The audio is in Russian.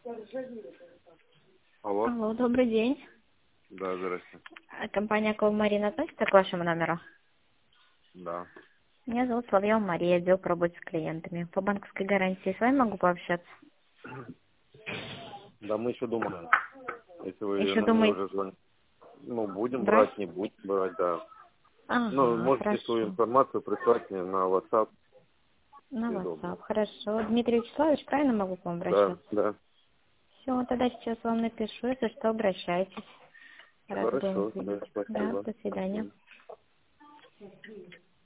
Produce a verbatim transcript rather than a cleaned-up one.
Алло. Алло, добрый день. Да, здрасте. А Компания Колмарин относится к вашему номеру? Да. Меня зовут Соловьева Мария, отдел по работе с клиентами. По банковской гарантии с вами могу пообщаться? Да, мы еще думаем. Если вы Еще на меня думаете уже звоните. Ну, будем брать? брать, не будем брать, да. Ну, Ага, можете свою хорошо. информацию прислать мне на WhatsApp. На Удобно. WhatsApp, хорошо. Дмитрий Вячеславович, правильно могу к вам Да, обращаться? да. Все, тогда сейчас вам напишу, если что, обращайтесь. Рада была вас Хорошо, да, видеть. Да, спасибо. до свидания. Мгм.